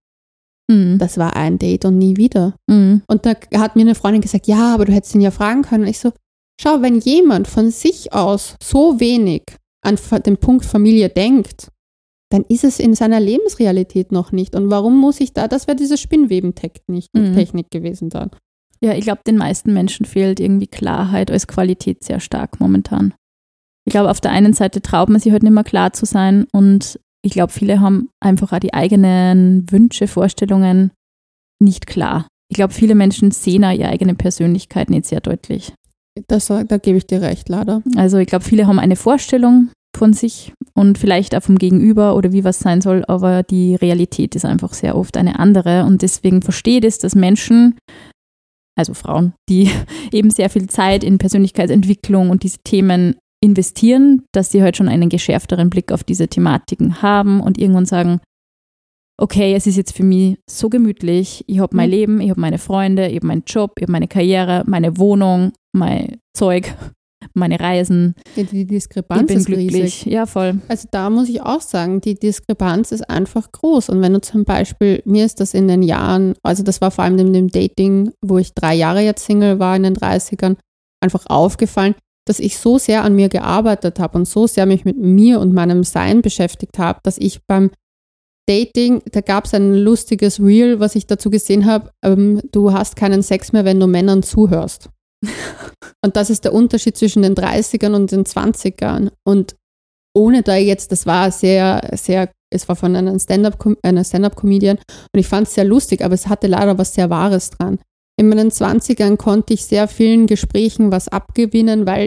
Das war ein Date und nie wieder. Und da hat mir eine Freundin gesagt, ja, aber du hättest ihn ja fragen können. Und ich so, schau, wenn jemand von sich aus so wenig an den Punkt Familie denkt, dann ist es in seiner Lebensrealität noch nicht. Und warum muss ich da, das wäre diese Spinnwebentechnik gewesen dann. Ja, ich glaube, den meisten Menschen fehlt irgendwie Klarheit als Qualität sehr stark momentan. Ich glaube, auf der einen Seite traut man sich halt nicht mehr klar zu sein und ich glaube, viele haben einfach auch die eigenen Wünsche, Vorstellungen nicht klar. Ich glaube, viele Menschen sehen auch ihre eigene Persönlichkeit nicht sehr deutlich. Da gebe ich dir recht, leider. Also ich glaube, viele haben eine Vorstellung von sich und vielleicht auch vom Gegenüber oder wie was sein soll, aber die Realität ist einfach sehr oft eine andere und deswegen verstehe ich es, dass Menschen, also Frauen, die eben sehr viel Zeit in Persönlichkeitsentwicklung und diese Themen investieren, dass sie halt schon einen geschärfteren Blick auf diese Thematiken haben und irgendwann sagen, okay, es ist jetzt für mich so gemütlich, ich habe mein Leben, ich habe meine Freunde, ich habe meinen Job, ich habe meine Karriere, meine Wohnung, mein Zeug, meine Reisen. Die Diskrepanz ich bin ist glücklich. Riesig. Ja, voll. Also da muss ich auch sagen, die Diskrepanz ist einfach groß. Und wenn du zum Beispiel, mir ist das in den Jahren, also das war vor allem in dem Dating, wo ich 3 Jahre jetzt Single war in den 30ern, einfach aufgefallen, dass ich so sehr an mir gearbeitet habe und so sehr mich mit mir und meinem Sein beschäftigt habe, dass ich beim Dating, da gab es ein lustiges Reel, was ich dazu gesehen habe, du hast keinen Sex mehr, wenn du Männern zuhörst. Und das ist der Unterschied zwischen den 30ern und den 20ern. Und ohne da jetzt, das war sehr, sehr, es war von einer Stand-up-Comedian und ich fand es sehr lustig, aber es hatte leider was sehr Wahres dran. In meinen 20ern konnte ich sehr vielen Gesprächen was abgewinnen, weil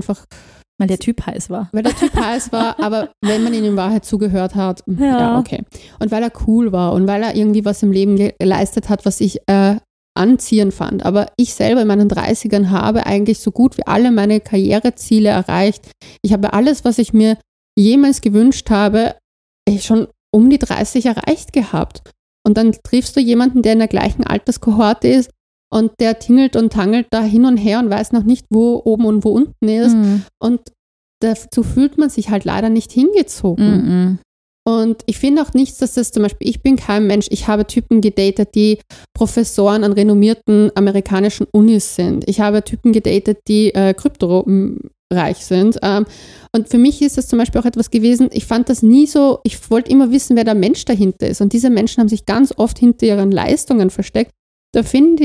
der Typ heiß war. Weil der Typ heiß war, aber wenn man ihm in Wahrheit zugehört hat, ja, okay. Und weil er cool war und weil er irgendwie was im Leben geleistet hat, was ich anziehend fand. Aber ich selber in meinen 30ern habe eigentlich so gut wie alle meine Karriereziele erreicht. Ich habe alles, was ich mir jemals gewünscht habe, schon um die 30 erreicht gehabt. Und dann triffst du jemanden, der in der gleichen Alterskohorte ist, und der tingelt und tangelt da hin und her und weiß noch nicht, wo oben und wo unten ist. Und dazu fühlt man sich halt leider nicht hingezogen. Und ich finde auch nichts, dass das zum Beispiel, ich bin kein Mensch, ich habe Typen gedatet, die Professoren an renommierten amerikanischen Unis sind. Ich habe Typen gedatet, die kryptoreich sind. Und für mich ist das zum Beispiel auch etwas gewesen, ich fand das nie so, ich wollte immer wissen, wer der Mensch dahinter ist. Und diese Menschen haben sich ganz oft hinter ihren Leistungen versteckt. Das finde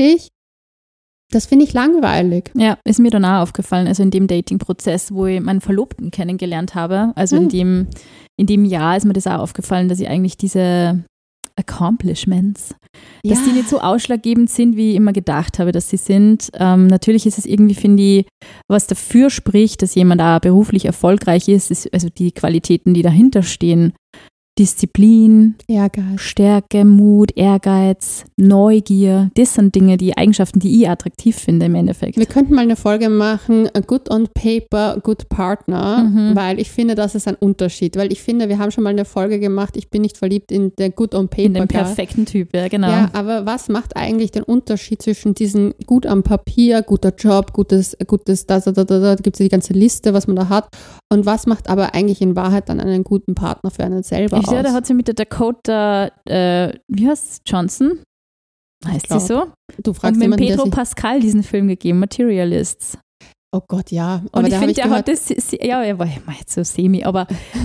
ich langweilig. Ja, ist mir dann auch aufgefallen, also in dem Dating-Prozess, wo ich meinen Verlobten kennengelernt habe, also in dem Jahr ist mir das auch aufgefallen, dass ich eigentlich diese Accomplishments, dass die nicht so ausschlaggebend sind, wie ich immer gedacht habe, dass sie sind. Natürlich ist es irgendwie, finde ich, was dafür spricht, dass jemand auch beruflich erfolgreich ist, also die Qualitäten, die dahinter stehen, Disziplin, Ehrgeiz. Stärke, Mut, Ehrgeiz, Neugier. Das sind Dinge, die Eigenschaften, die ich attraktiv finde im Endeffekt. Wir könnten mal eine Folge machen, good on paper, good partner, weil ich finde, das ist ein Unterschied. Weil ich finde, wir haben schon mal eine Folge gemacht, ich bin nicht verliebt in der good on paper. In den perfekten Typ, ja, genau. Ja, aber was macht eigentlich den Unterschied zwischen diesem gut am Papier, guter Job, gutes, da gibt es ja die ganze Liste, was man da hat. Und was macht aber eigentlich in Wahrheit dann einen guten Partner für einen selber aus? Ja, da hat sie mit der Dakota, wie heißt Johnson? Heißt sie so? Du fragst und mit jemanden, Pedro Pascal diesen Film gegeben, Materialists. Oh Gott, ja. Und ich finde, der hat das, ja, er war jetzt so semi, aber,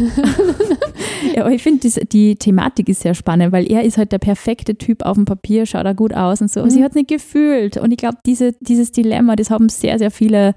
ja, aber ich finde, die Thematik ist sehr spannend, weil er ist halt der perfekte Typ auf dem Papier, schaut er gut aus und so, aber sie hat es nicht gefühlt. Und ich glaube, dieses Dilemma, das haben sehr, sehr viele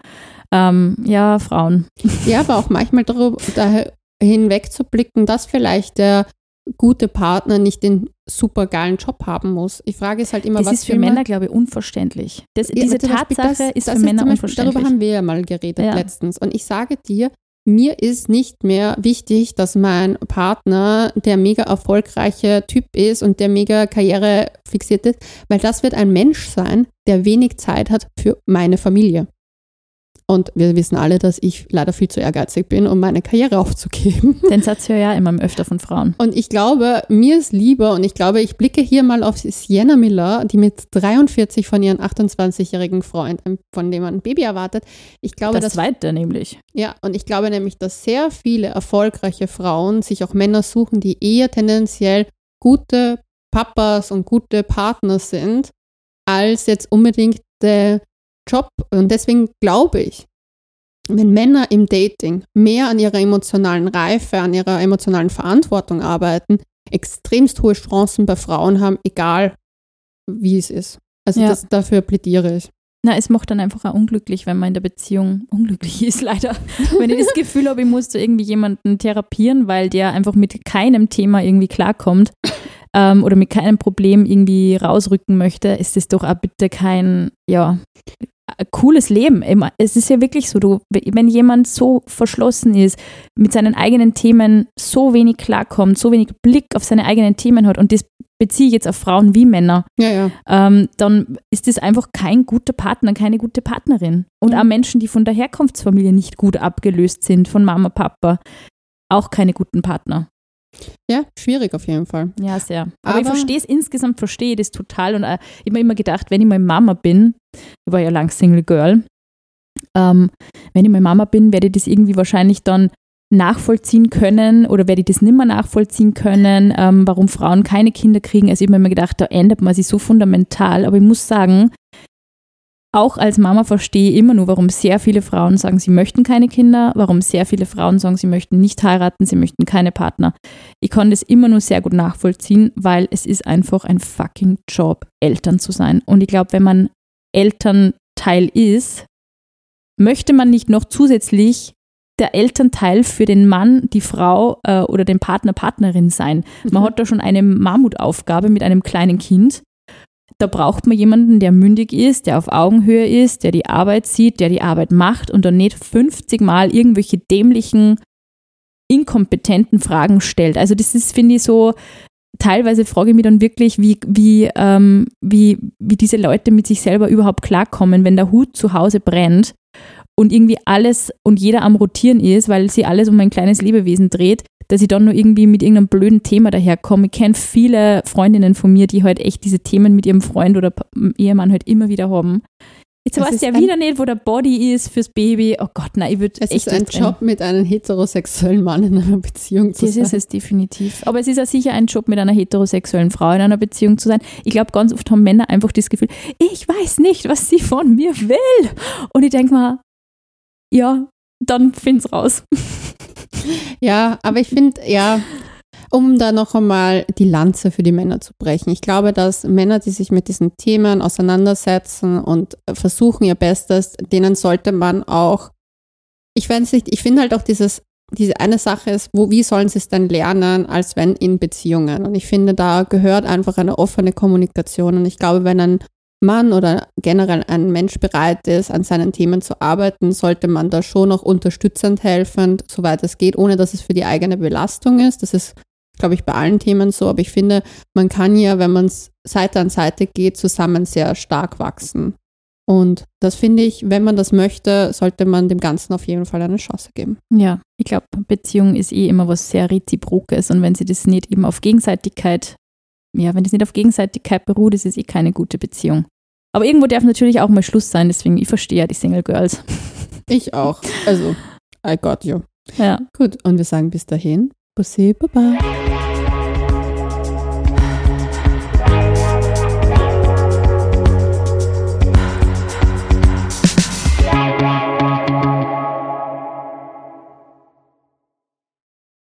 Frauen. Ja, aber auch manchmal darüber hinwegzublicken, dass vielleicht der gute Partner nicht den super geilen Job haben muss. Ich frage es halt immer, das ist für Männer, glaube ich, unverständlich. Diese Tatsache ist für Männer unverständlich. Darüber haben wir ja mal geredet letztens. Und ich sage dir, mir ist nicht mehr wichtig, dass mein Partner der mega erfolgreiche Typ ist und der mega karrierefixiert ist, weil das wird ein Mensch sein, der wenig Zeit hat für meine Familie. Und wir wissen alle, dass ich leider viel zu ehrgeizig bin, um meine Karriere aufzugeben. Den Satz höre ich ja immer öfter von Frauen. Und ich glaube, mir ist lieber, und ich glaube, ich blicke hier mal auf Sienna Miller, die mit 43 von ihrem 28-jährigen Freund, von dem man ein Baby erwartet. Ich glaube, das zweite nämlich. Ja, und ich glaube nämlich, dass sehr viele erfolgreiche Frauen sich auch Männer suchen, die eher tendenziell gute Papas und gute Partner sind, als jetzt unbedingt der Job. Und deswegen glaube ich, wenn Männer im Dating mehr an ihrer emotionalen Reife, an ihrer emotionalen Verantwortung arbeiten, extremst hohe Chancen bei Frauen haben, egal wie es ist. Also dafür plädiere ich. Na, es macht dann einfach auch unglücklich, wenn man in der Beziehung unglücklich ist, leider. Wenn ich das Gefühl habe, ich muss da irgendwie jemanden therapieren, weil der einfach mit keinem Thema irgendwie klarkommt oder mit keinem Problem irgendwie rausrücken möchte, ist das doch auch bitte kein, cooles Leben. Es ist ja wirklich so, wenn jemand so verschlossen ist, mit seinen eigenen Themen so wenig klarkommt, so wenig Blick auf seine eigenen Themen hat, und das beziehe ich jetzt auf Frauen wie Männer, dann ist das einfach kein guter Partner, keine gute Partnerin. Und auch Menschen, die von der Herkunftsfamilie nicht gut abgelöst sind, von Mama, Papa, auch keine guten Partner. Ja, schwierig auf jeden Fall. Ja, sehr. Aber ich verstehe es, insgesamt verstehe ich das total. Und ich habe mir immer gedacht, wenn ich mal Mama bin, ich war ja lang Single Girl, wenn ich mal Mama bin, werde ich das irgendwie wahrscheinlich dann nachvollziehen können oder werde ich das nicht mehr nachvollziehen können, warum Frauen keine Kinder kriegen. Also ich habe mir immer gedacht, da ändert man sich so fundamental. Aber ich muss sagen, auch als Mama verstehe ich immer nur, warum sehr viele Frauen sagen, sie möchten keine Kinder, warum sehr viele Frauen sagen, sie möchten nicht heiraten, sie möchten keine Partner. Ich kann das immer nur sehr gut nachvollziehen, weil es ist einfach ein fucking Job, Eltern zu sein. Und ich glaube, wenn man Elternteil ist, möchte man nicht noch zusätzlich der Elternteil für den Mann, die Frau oder den Partner, Partnerin sein. Man hat da schon eine Mammutaufgabe mit einem kleinen Kind. Da braucht man jemanden, der mündig ist, der auf Augenhöhe ist, der die Arbeit sieht, der die Arbeit macht und dann nicht 50 Mal irgendwelche dämlichen, inkompetenten Fragen stellt. Also das ist, finde ich, so, teilweise frage ich mich dann wirklich, wie diese Leute mit sich selber überhaupt klarkommen, wenn der Hut zu Hause brennt und irgendwie alles und jeder am Rotieren ist, weil sie alles um ein kleines Lebewesen dreht, dass ich dann nur irgendwie mit irgendeinem blöden Thema daherkomme. Ich kenne viele Freundinnen von mir, die halt echt diese Themen mit ihrem Freund oder Ehemann halt immer wieder haben. Jetzt weiß der wieder nicht, wo der Body ist fürs Baby. Oh Gott, nein, ich würde echt... Es ist ein Job, mit einem heterosexuellen Mann in einer Beziehung zu sein. Das ist es definitiv. Aber es ist auch sicher ein Job, mit einer heterosexuellen Frau in einer Beziehung zu sein. Ich glaube, ganz oft haben Männer einfach das Gefühl, ich weiß nicht, was sie von mir will. Und ich denke mal, ja, dann find's raus. Ja, aber ich finde, um da noch einmal die Lanze für die Männer zu brechen. Ich glaube, dass Männer, die sich mit diesen Themen auseinandersetzen und versuchen ihr Bestes, denen sollte man auch, ich finde halt auch diese eine Sache ist, wie sollen sie es denn lernen, als wenn in Beziehungen? Und ich finde, da gehört einfach eine offene Kommunikation. Und ich glaube, wenn ein Mann oder generell ein Mensch bereit ist, an seinen Themen zu arbeiten, sollte man da schon auch unterstützend helfen, soweit es geht, ohne dass es für die eigene Belastung ist. Das ist, glaube ich, bei allen Themen so, aber ich finde, man kann ja, wenn man es Seite an Seite geht, zusammen sehr stark wachsen. Und das finde ich, wenn man das möchte, sollte man dem Ganzen auf jeden Fall eine Chance geben. Ja, ich glaube, Beziehung ist immer was sehr Reziprokes und wenn sie das nicht eben auf Gegenseitigkeit, wenn das nicht auf Gegenseitigkeit beruht, ist es keine gute Beziehung. Aber irgendwo darf natürlich auch mal Schluss sein, deswegen, ich verstehe ja die Single Girls. Ich auch. Also, I got you. Ja. Gut, und wir sagen bis dahin, Bussi, Baba.